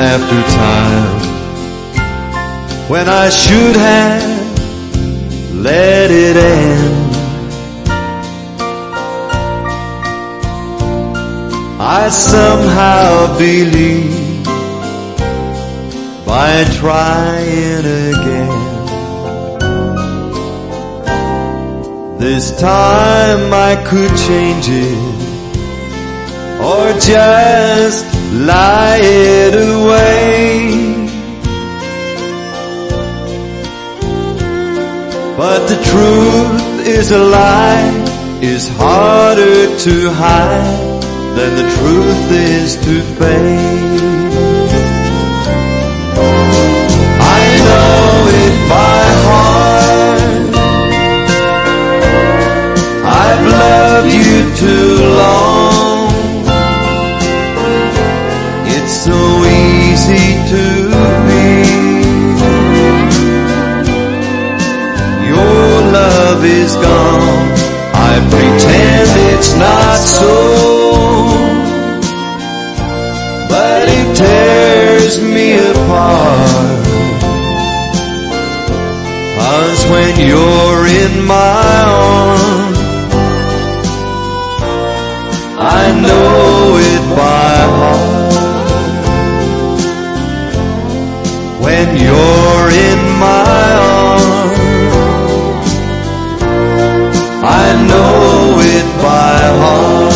after time, when I should have let it end. I somehow believe by trying again. This time I could change it, or just lie it away. But the truth is a lie, is harder to hide than the truth is to fade. I know it by heart, I've loved you too long. It's so easy to be. Your love is gone, I pretend it's not so, but it tears me apart. 'Cause when you're in my arms, I know it by heart. When you're in my arms, I know it by heart.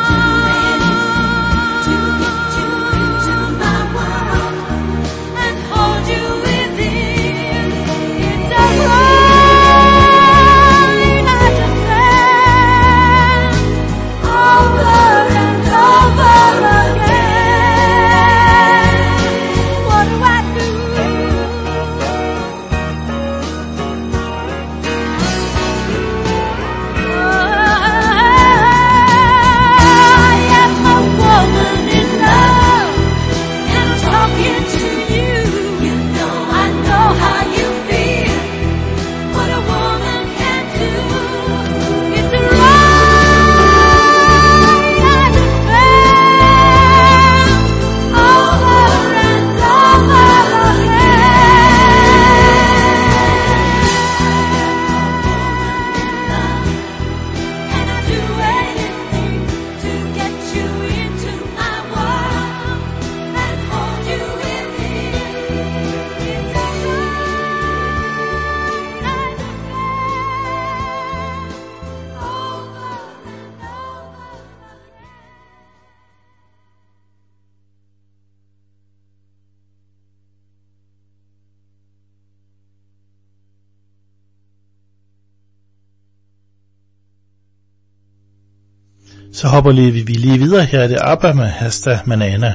And Så hopper vi lige videre. Her er det ABBA med Hasta Manana.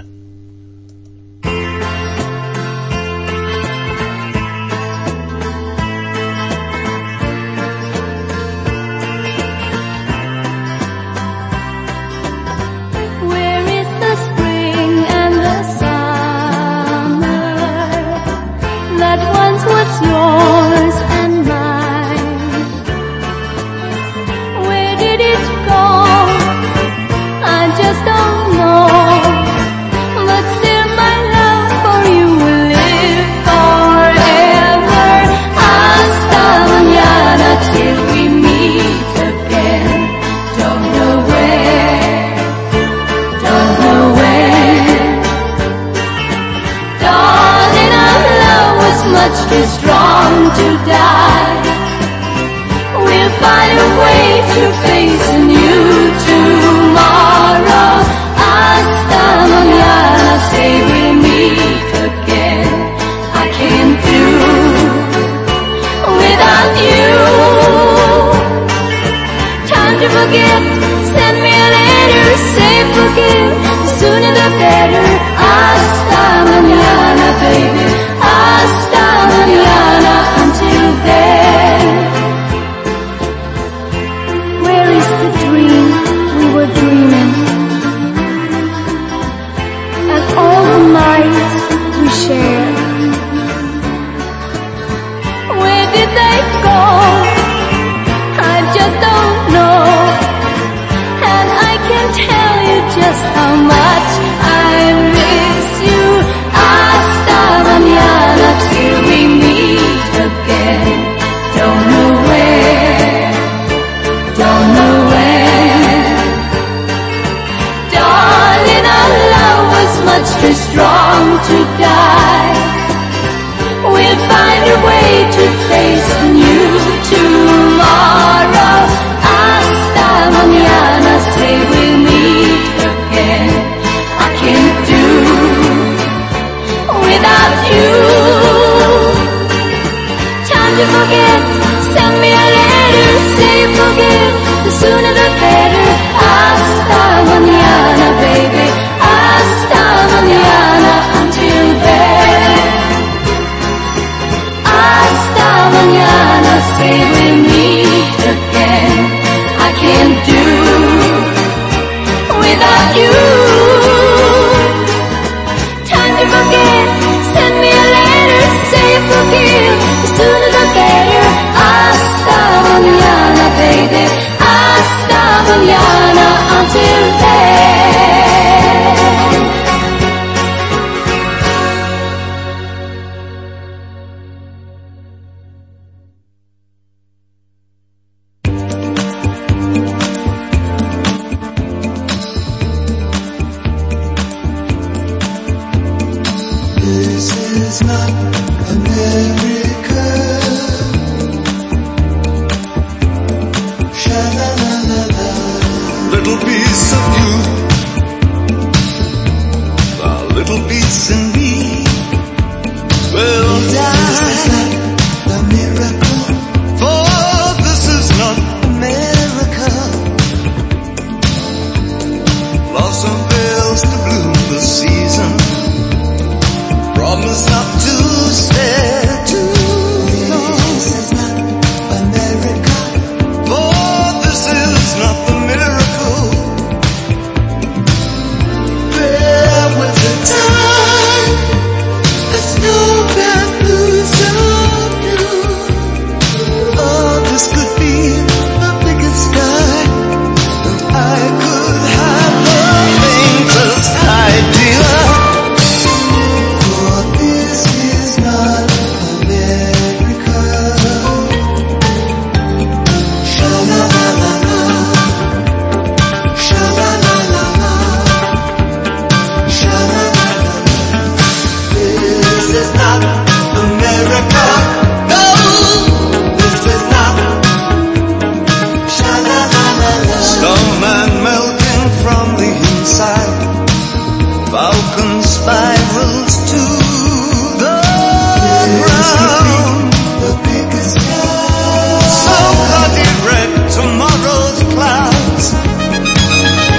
Tomorrow's clouds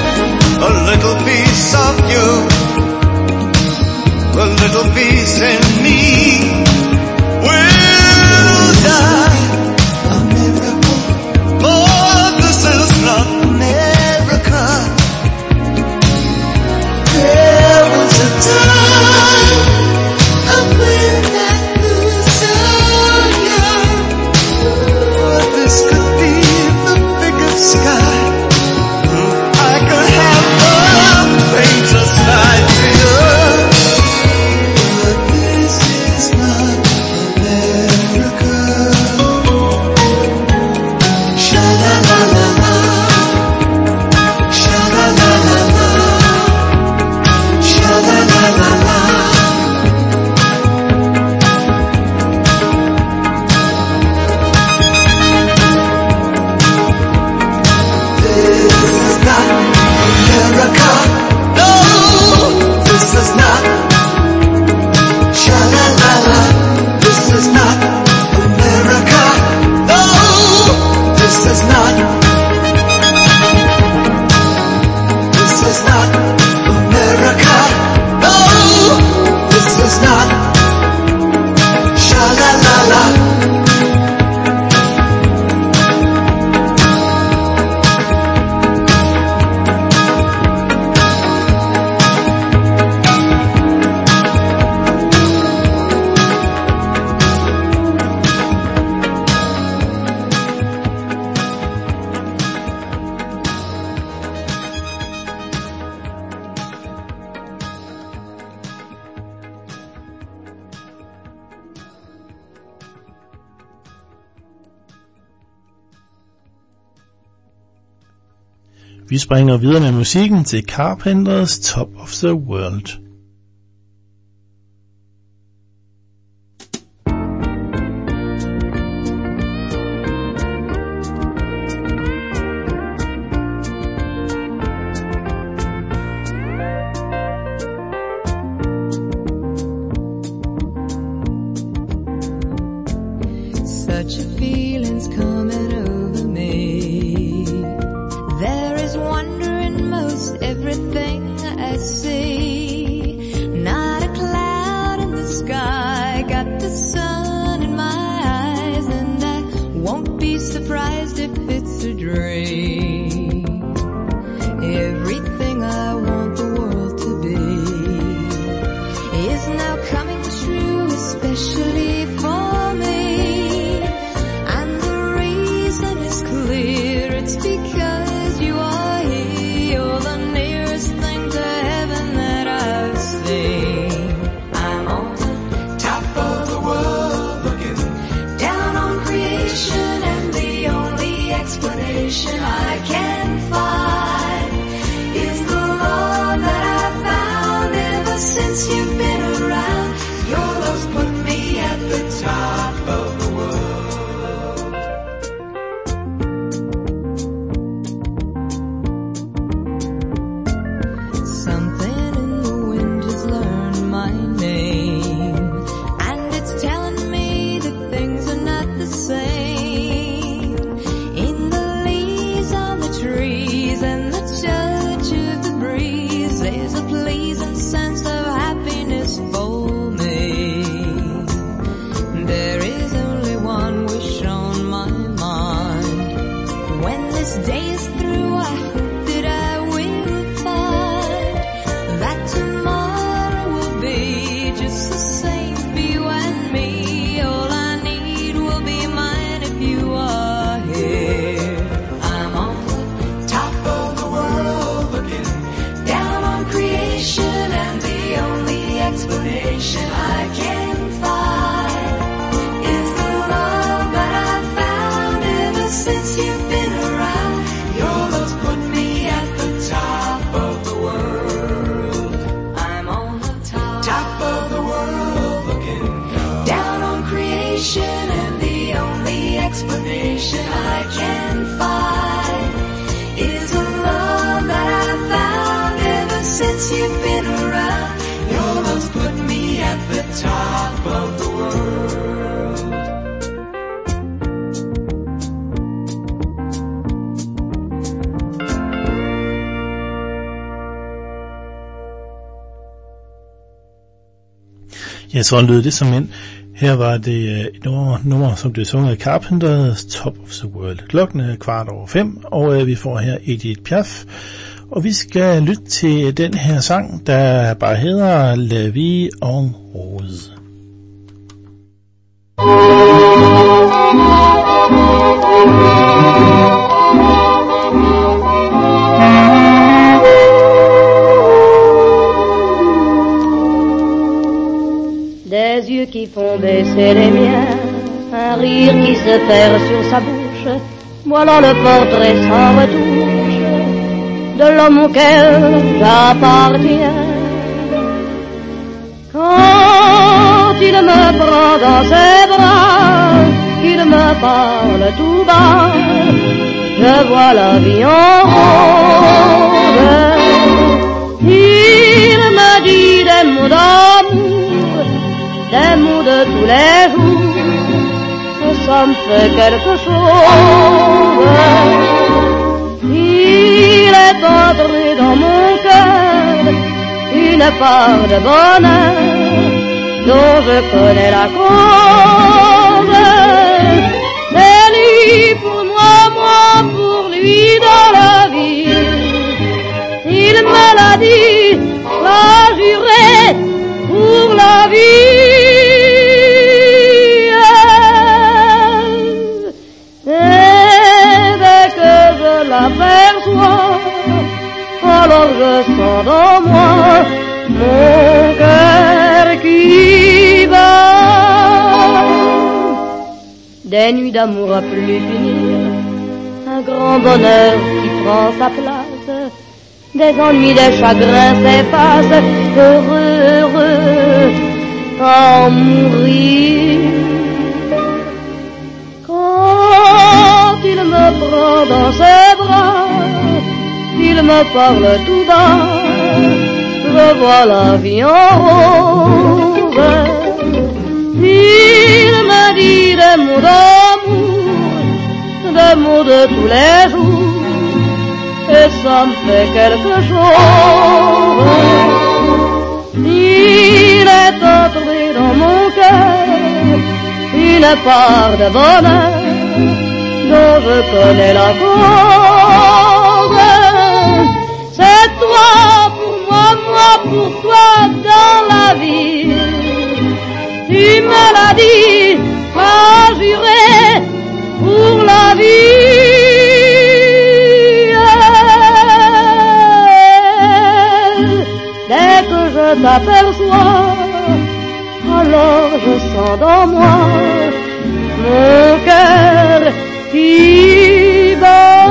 la la la. Vi springer videre med musikken til Carpenters Top of the World. Such a feeling's coming over me. There is wonder in most everything I see. Not a cloud in the sky, got the sun in my eyes, and I won't be surprised if it's a dream. Everything I want the world to be is now coming true, especially for me. And the reason is clear, it's because you are here. You're the nearest thing to heaven that I've seen. I'm on the top of the world, looking down on creation, and the only explanation I can find is the love that I've found ever since you've been around. Your love's put me at the top of the world. Something in the wind has learned my name, and it's telling me that things are not the same. In the leaves on the trees and the touch of the breeze, there's a pleasing sense of happiness for me. There is only one wish on my mind. When this day is through, I hope that I will find that tomorrow will be just the same for you and me. All I need will be mine if you are here. I'm on the top of the world, looking down on creation, and the only explanation I can find is the love that I've found ever since you've been around. Your love's put me at the top of the world. I'm on the top of the world, looking down on creation, and the only explanation I can find is the love that I've found ever since you've been around. Your love's put me at the top of the world. Ja, så lød det som ind. Her var det et nummer, som blev sunget af Carpenters Top of the World. Klokken er 5:15, og vi får her Edith Piaf. Og vi skal lytte til den her sang, der bare hedder La Vie en Rose. Des yeux qui font baisser les miens, un rire qui se perd sur sa bouche, voilà le portrait sans retouche de l'homme auquel j'appartiens. Quand il me prend dans ses bras, qu'il me parle tout bas, je vois la vie en rose. Il me dit des mots d'amour, des mots de tous les jours, que ça me fait quelque chose. Il est entré dans mon cœur une part de bonheur dont je connais la cause. C'est lui pour moi, moi pour lui dans la vie. Il me l'a dit, l'a juré pour la vie. Et dès que je l'aperçois, alors je sens dans moi mon cœur qui bat. Des nuits d'amour à plus finir, un grand bonheur qui prend sa place, des ennuis, des chagrins s'effacent, heureux, heureux, à mourir. Quand il me prend dans ses bras, il me parle tout bas, je vois la vie en rose. Il me dit des mots d'amour, des mots de tous les jours, et ça me fait quelque chose. Il est entré dans mon cœur une part de bonheur dont je connais la cause. C'est toi pour moi, moi pour toi dans la vie. Tu me l'as dit, m'as juré pour la vie. Dès que je t'aperçois, alors je sens dans moi mon cœur qui bat.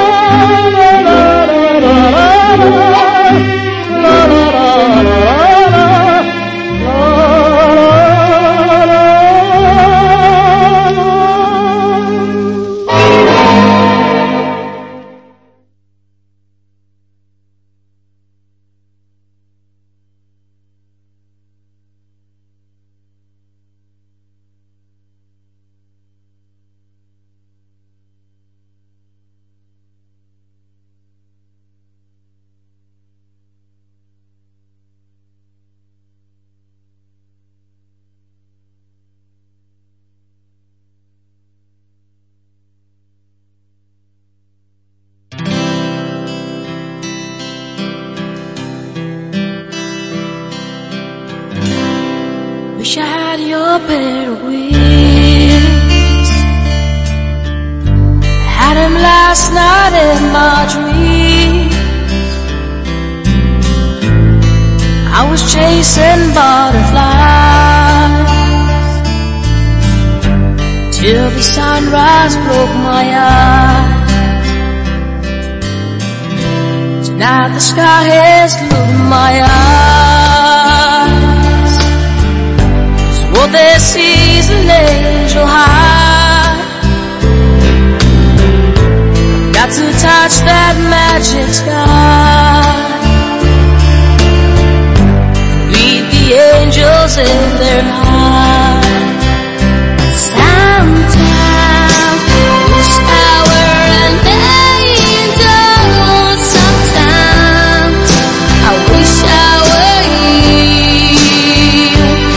Wish I had your pair of wings. I had them last night in my dreams. I was chasing butterflies till the sunrise broke my eyes. Tonight the sky has looked my eyes. What they see is an angel high. Got to touch that magic sky. Read the angels in their eyes. Sometimes wish I were an angel. Sometimes I wish I were you.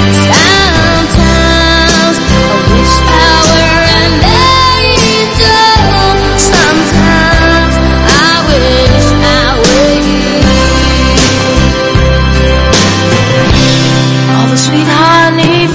Sometimes I wish I were an angel. Sometimes I wish I were you. All the sweet honey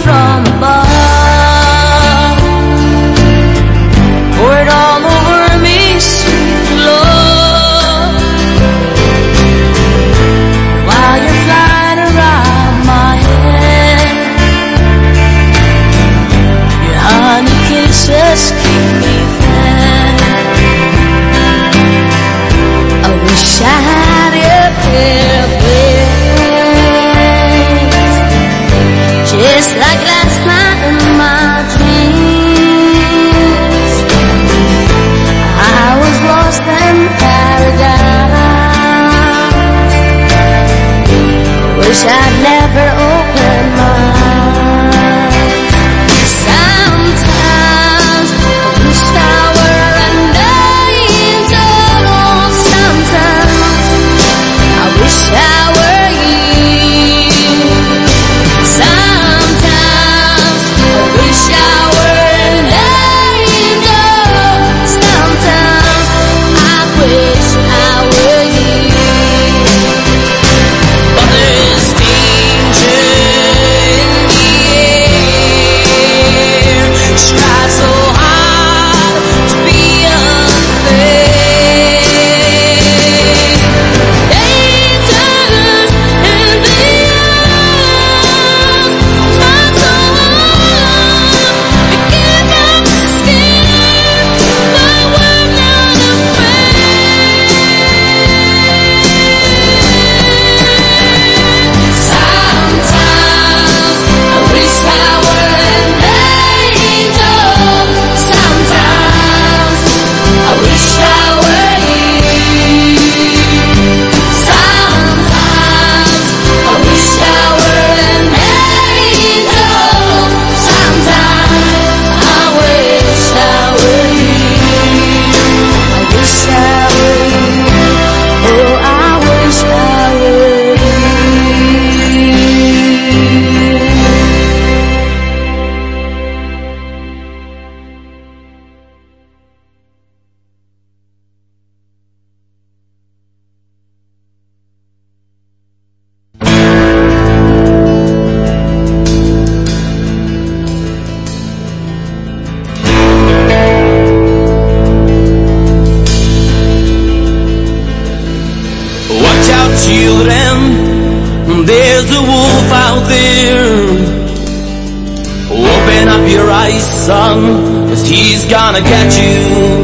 your eyes, son, 'cause he's gonna get you.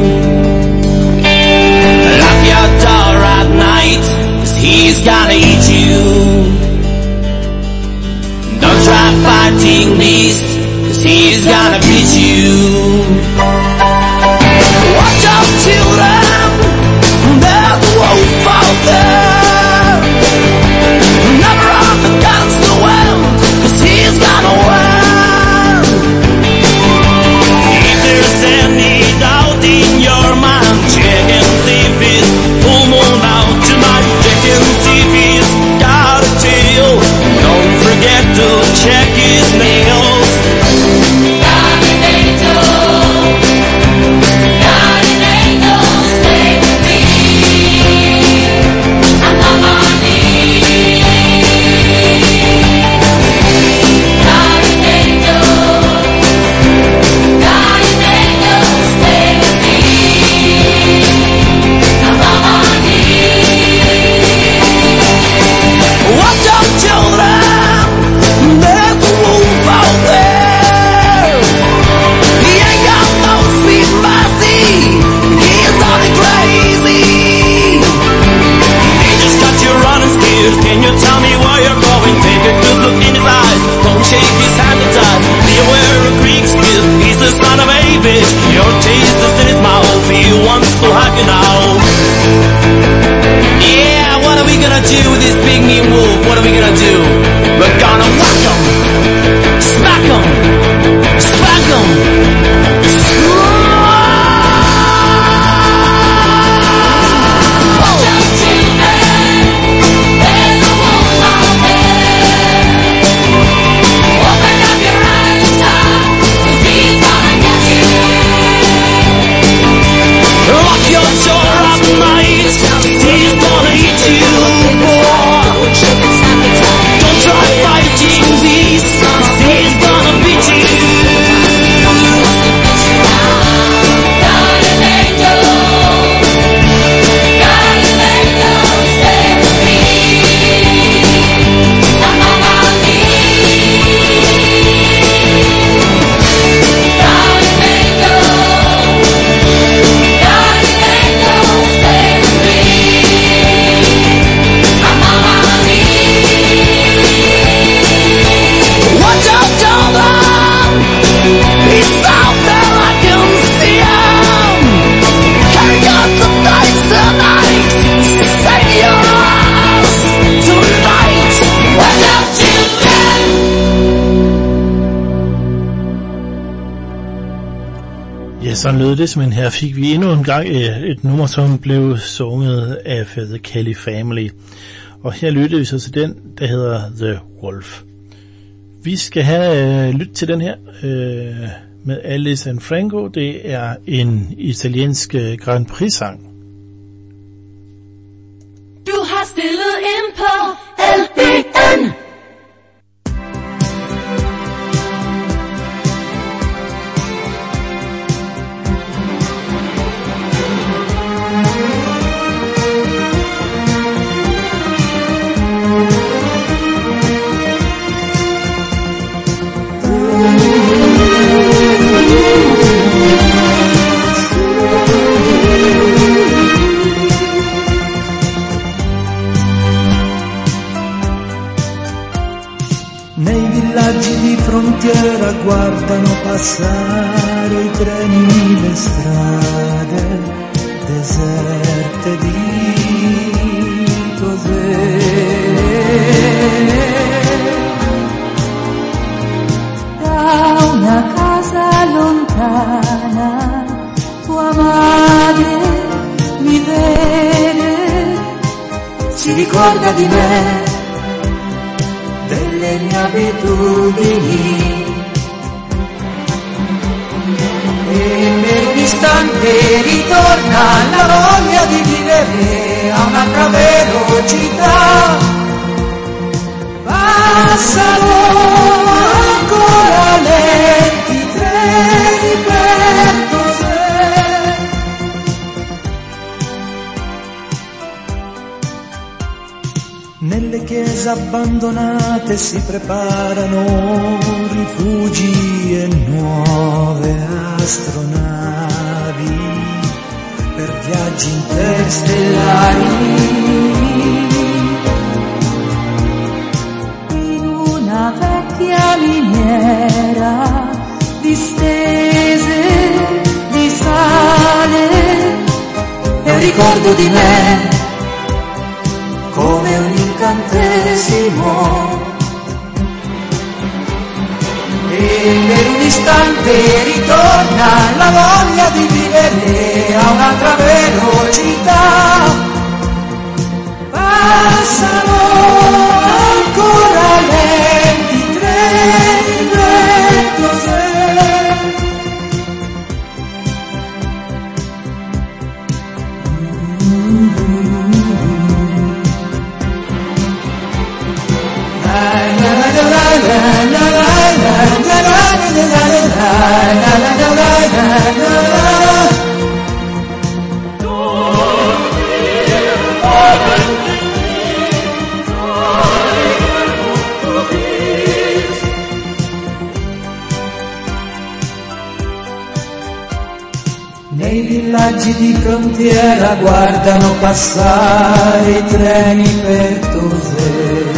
Lock your door at night, 'cause he's gonna eat you. Don't try fighting beast, 'cause he's gonna beat you. Watch out, children, there's a wolf out there. Never off against the wind, 'cause he's gonna win. If there's any doubt in your mind, check and see if it's full moon out tonight. Check and see if he's got a tail. Don't forget to check his nails. Guardian angel, guardian angel, stay with me. I'm on my knees. Guardian angel, stay with me. I'm on my knees. Watch out, children, there's a wolf out there. He ain't got no sweet mercy, he's only crazy. He just got you running scared. Can you tell me where you're going? Take a good look in his eyes, don't shake his hand aside. Be aware of Greek's gift, he's the son of a bitch. Your taste is in his mouth, he wants to have you now. Yeah, what are we gonna do with this big mean wolf? What are we gonna do? We're gonna whack him, smack him, smack him. Watch out, children, there's a wolf out there. Open up your eyes, son, 'cause he's gonna get you. Lock your door at night, 'cause he's gonna eat you. Don't try fighting these, 'cause he's gonna beat you. Guardian angel, stay with me. I'm on my knees. Guardian angel, stay with me. I'm on my knees. Watch out, children, he's out there, I can see him. Carry out the dice tonight, save your ass tonight. Watch out, children. Ja, sådan lød det simpelthen. Her fik vi endnu en gang et nummer, som blev sunget af The Kelly Family. Og her lyttede vi så til den, der hedder The Wolf. Vi skal have lytte til den her med Alice and Franco. Det er en italiensk Grand Prix-sang. Du har stillet ind på LBN. Nei villaggi di frontiera guardano passare i treni, le strade deserte di cos'è. Da una casa lontana tua madre mi vede, Si ricorda di me, delle mie abitudini, e nell'istante ritorna la voglia di vivere a un'altra velocità. Passano ancora lenti treni per cos'è. Nelle chiese abbandonate si preparano rifugi e nuovi astronavi per viaggi interstellari. In una vecchia miniera distese di sale è un ricordo di me come un incantesimo, e per un istante ritorna la voglia di vivere a un'altra velocità. Passano ancora lenti treni vecchiose, nei villaggi di frontiera guardano passare i treni per Tosè.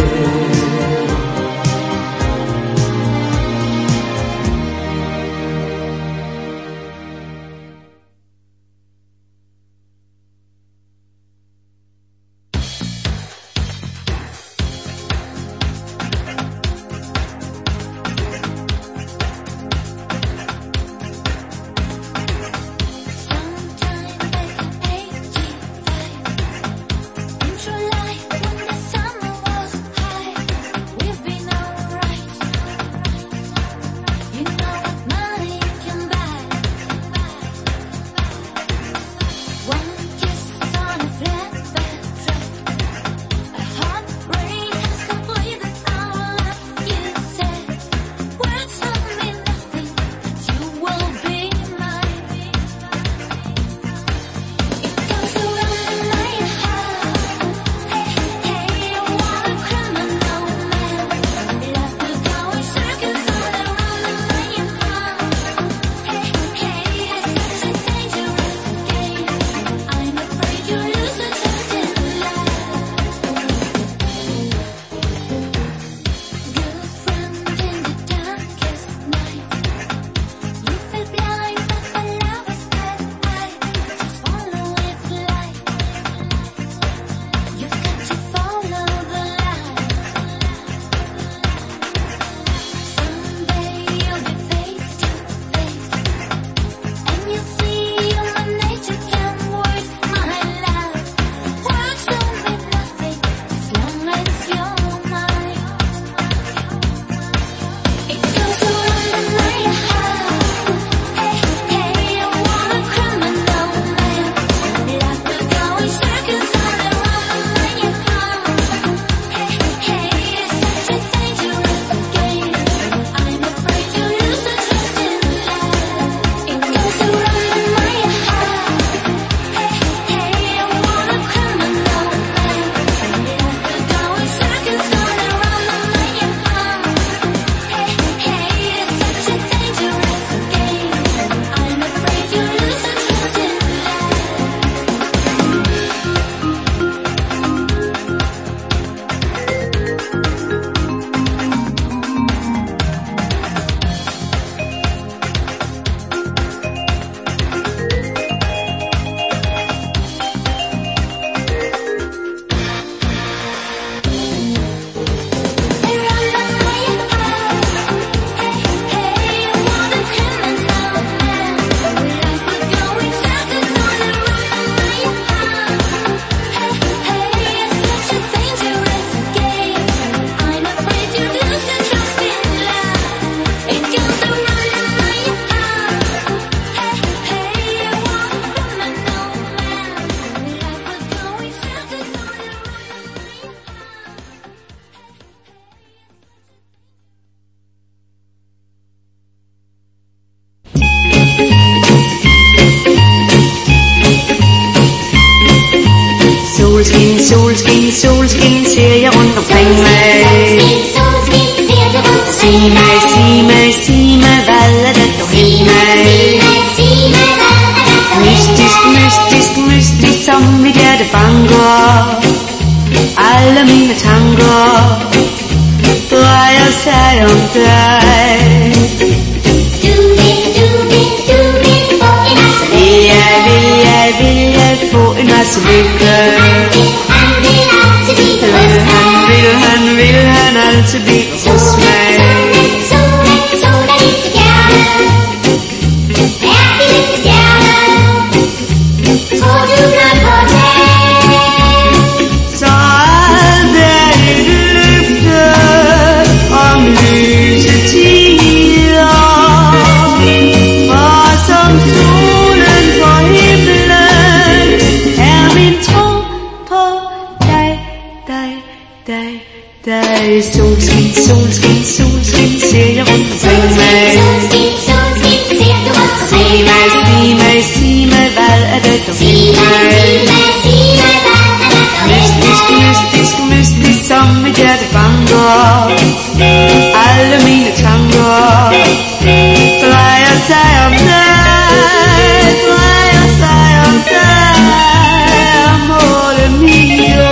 solskin ser jeg rundt omkring mig. Sig mig, hvad er det du hænger mig? Alle mine tanker drejer sig om dig. Vil jeg få en masse lykke. Han altid blive hos mig. Så alt er et løfte om lyse tider, for som solen på himlen er min tro på dig. Solskin, solskin, solskin, ser jeg rundt omkring mig. Sig mig, hvad er det, du vil mig? Mystisk, som mit hjerte banker. Alle mine tanker drejer sig om dig, amore mio.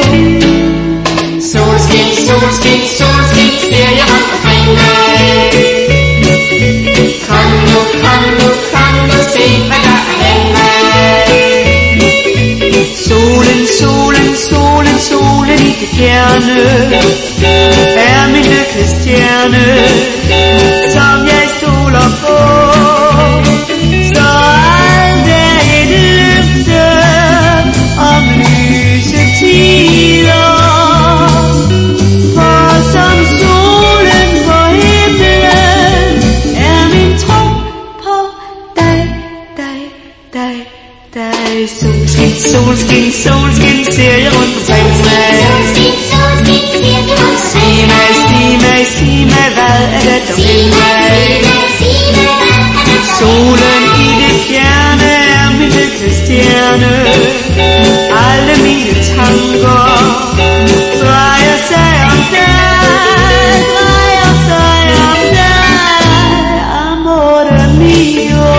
Solskin, ser jeg rundt omkring mig. Kom nu, se hvad der er hen mig. Solen i det fjerne er min lykkelstjerne, som jeg stoler på. Så alt er et løfte om lyse tider, for som solen på himlen er min tro på dig. Solskin, ser jeg rundt omkring mig. Sig mig, hvad er det, du vil mig? Solen i det fjerne er min lykkelstjerne. Alle mine tanker drejer sig om dig, amore mio.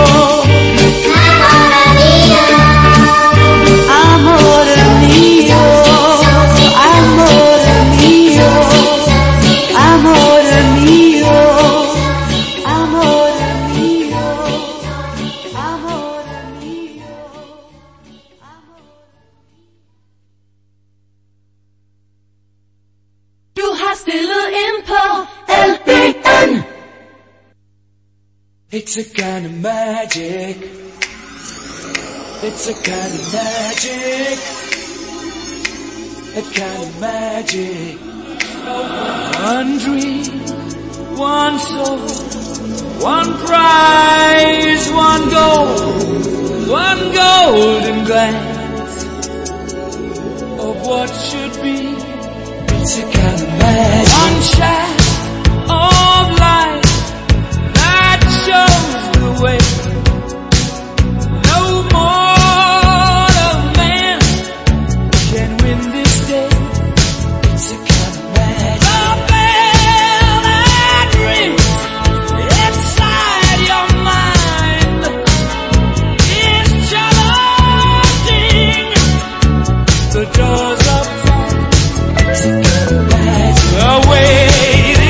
It's a kind of magic. It's a kind of magic. A kind of magic. One dream, one soul, one prize, one golden glance of what should be. It's a kind of magic. One shaft of light shows the way. No mortal man can win this day. It's a kind of magic. The bell that rings inside your mind is challenging the doors of time. It's a kind of magic. The way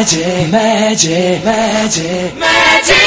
magic, magic, magic, magic.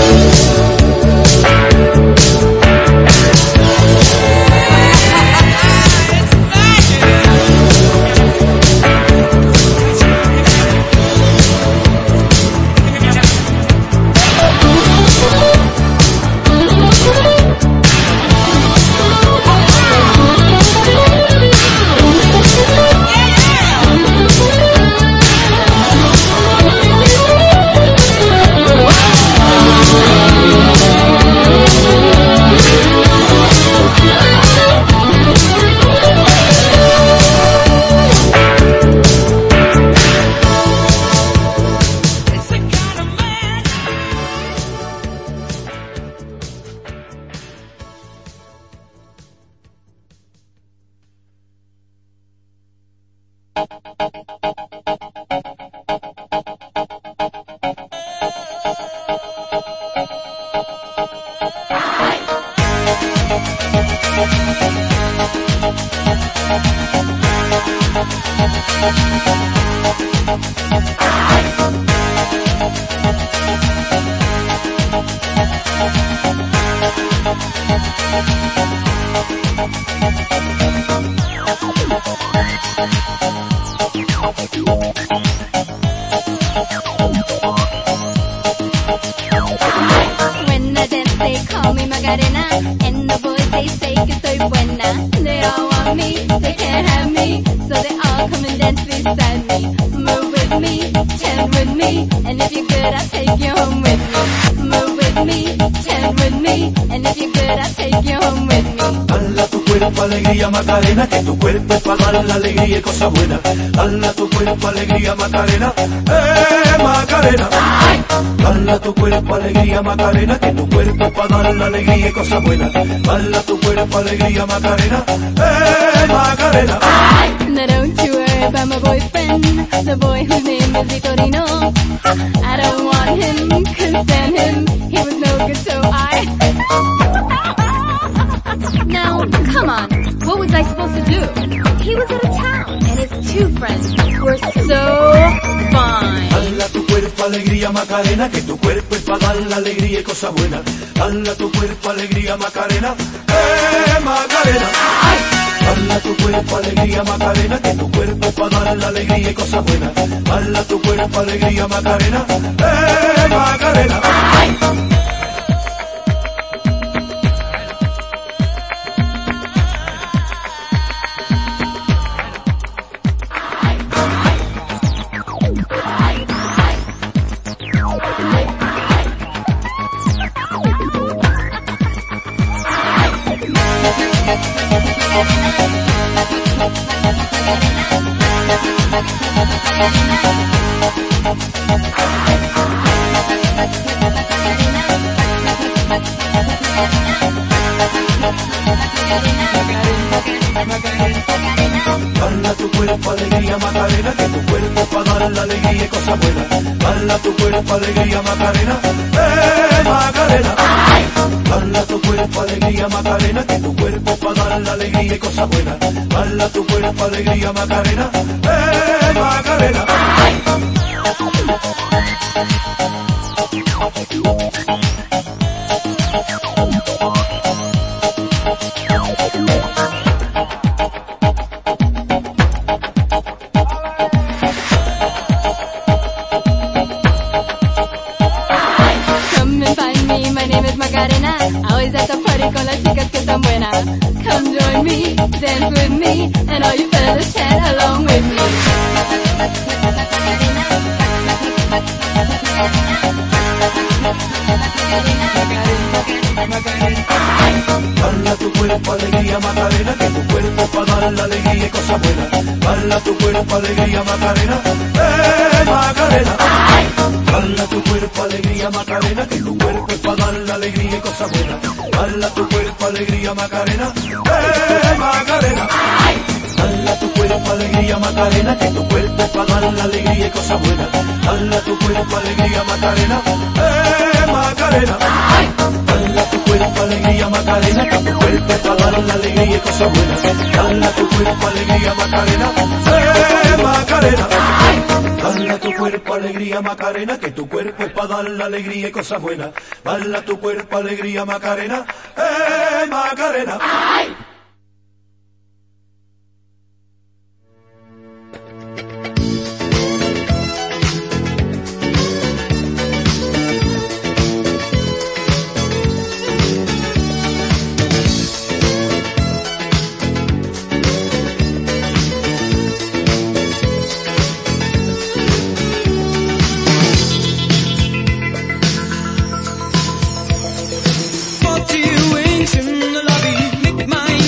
When I dance they call me Macarena, and the boys they say que soy buena. They all want me, they can't have me, so they all come and dance beside me. Move with me, chant with me, and if you're good I'll take you home with me. Move with me, chant with me, and if you're good I'll take you home with me. Dala tu cuerpo alegría Macarena, que tu cuerpo es para dar la alegría y cosas buenas. Dala tu cuerpo alegría Macarena, Macarena. Dala tu cuerpo alegría Macarena, que tu cuerpo es para dar la alegría y cosas buenas. Dala tu cuerpo alegría Macarena, Macarena. Now don't you worry about my boyfriend, the boy whose name is Vitorino. I don't want him, couldn't stand him, he was no good so Now, come on, what was I supposed to do? He was out of town, and his two friends were so fine. Dala tu cuerpo alegría Macarena, que tu cuerpo es para dar la alegría y cosas buenas. Dala tu cuerpo alegría Macarena, Macarena. Dala tu cuerpo alegría Macarena, que tu cuerpo es para dar la alegría y cosas buenas. Dala tu cuerpo alegría Macarena, Macarena. Dala tu cuerpo alegría Macarena, que tu cuerpo es para dar la alegría y cosas buenas. Dala tu cuerpo alegría Macarena, Macarena. Dala tu cuerpo alegría Macarena, que tu cuerpo es para dar la alegría y cosas buenas. Dala tu cuerpo alegría Macarena, Macarena. Macarena, always at the party con las chicas que están buenas. Come join me, dance with me, and all you fellas chat along with me. Dala tu cuerpo alegría Macarena, que tu cuerpo es para dar la alegría y cosas buenas. Dala tu cuerpo alegría Macarena, Macarena. Dala tu cuerpo alegría Macarena, que tu cuerpo es para dar la alegría y cosas buenas. Dala tu cuerpo alegría Macarena, Macarena. Dala tu cuerpo alegría Macarena, que tu cuerpo es para dar la alegría y cosas buenas. Dala tu cuerpo alegría Macarena, Macarena. Dala tu cuerpo alegría Macarena, que tu cuerpo es para dar la alegría y cosas buenas. Dala tu cuerpo alegría Macarena, Macarena. Dala tu cuerpo alegría Macarena, que tu cuerpo es para dar la alegría y cosas buenas. Baila tu cuerpo alegría Macarena, Macarena. ¡Ay! In the lobby, make my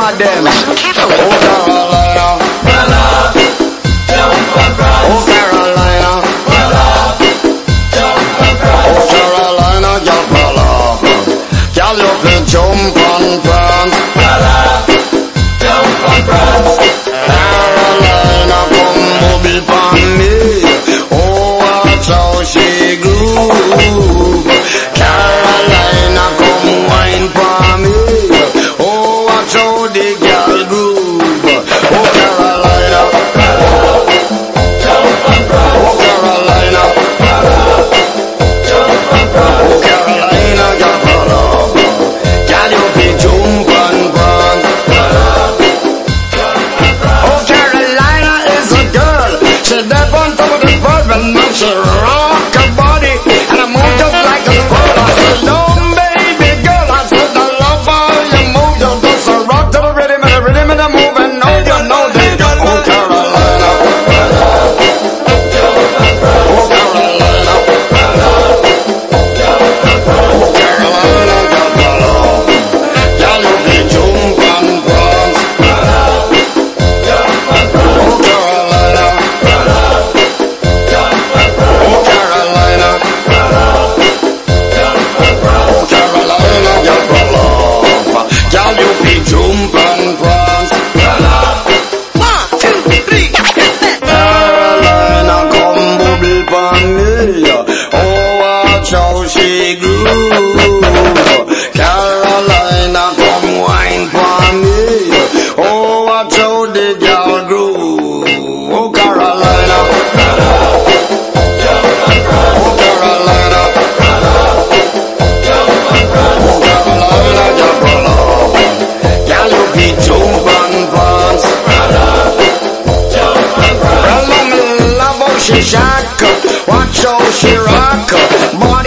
of them. Oh, Carolina. Oh, Carolina. Oh, Carolina, y'all fall off. Y'all you can jump on France. Carolina, come mobile for me. Oh, watch how she groove. Carolina, come wine for me. Oh, watch how the girl groove. Oh, Carolina. Oh, Carolina. Oh, Carolina, y'all fall off. Y'all you can jump on France. Oh, Carolina is a girl. She dead on top of the world and now she rock her body and I move just like a squirrel. I said, no baby girl, I said, I love how you move. You just a rock to the rhythm and the move and know you know that. Oh, Carolina. Oh, Carolina. Oh, Carolina, got my love. Y'all you can jump on France. Oh, Carolina. Oh, Carolina. Oh, Carolina, got my love. Y'all you can jump on France. 1, 2, 3, Carolina, come bubble for me. Oh, watch how she groove. Carolina, come wine for me. Oh, watch how the girl groove. Oh, Carolina. Oh, Carolina. Oh, Carolina, your love. Girl, you be jump on France. Well, me love how she shock. Watch how she rock. Boy,